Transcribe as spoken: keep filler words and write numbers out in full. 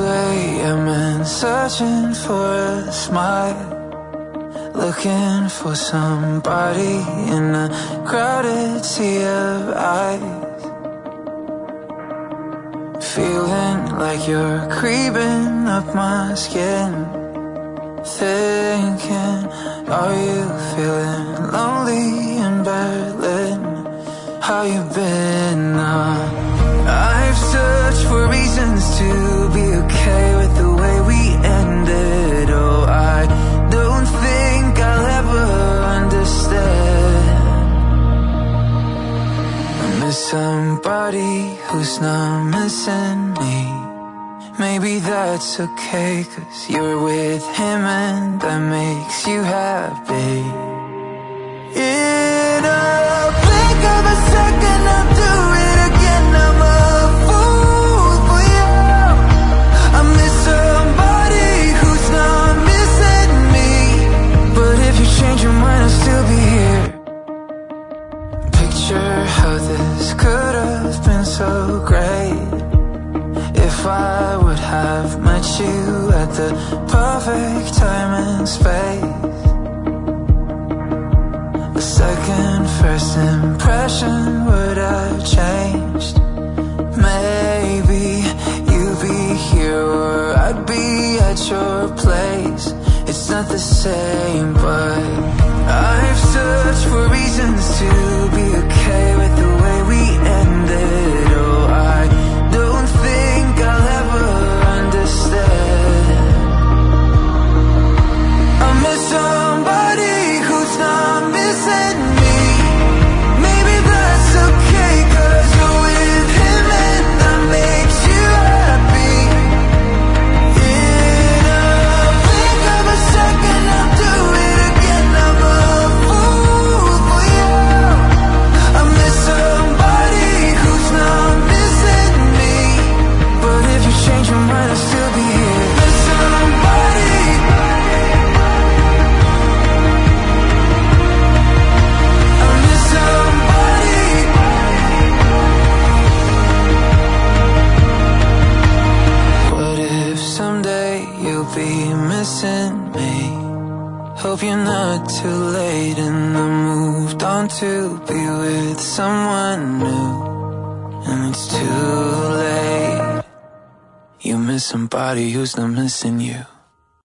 a m and searching for a smile, looking for somebody in a crowded sea of eyes. Feeling like you're creeping up my skin, thinking, are you feeling lonely in Berlin? How you been? Uh, I've searched for reasons to be okay with the way we ended. Oh, I don't think I'll ever understand. I miss somebody who's not missing me. Maybe that's okay, 'cause you're with him and that makes you happy. In a blink of a second I'll do it again. I'm a fool for you. I miss somebody who's not missing me. But if you change your mind, I'll still be here. Picture how this could have been so great if I would have met you at the perfect time and space. A second first impression would have changed. Maybe you'd be here or I'd be at your place. It's not the same, but I've searched for reasons to be okay with the way we ended. Oh, I don't think I'll ever understand. I miss somebody who's not missing me. Maybe that's okay, 'cause you're with him and that makes you happy. In a blink of a second I'll do it again. I'm a fool for you. I miss somebody who's not missing me. But if you change your mind, I'll still be here. Miss somebody. I miss somebody. What if someday you'll be missing me? Hope you're not too late and I moved on to be with someone new. And it's too late. You miss somebody who's not missing you.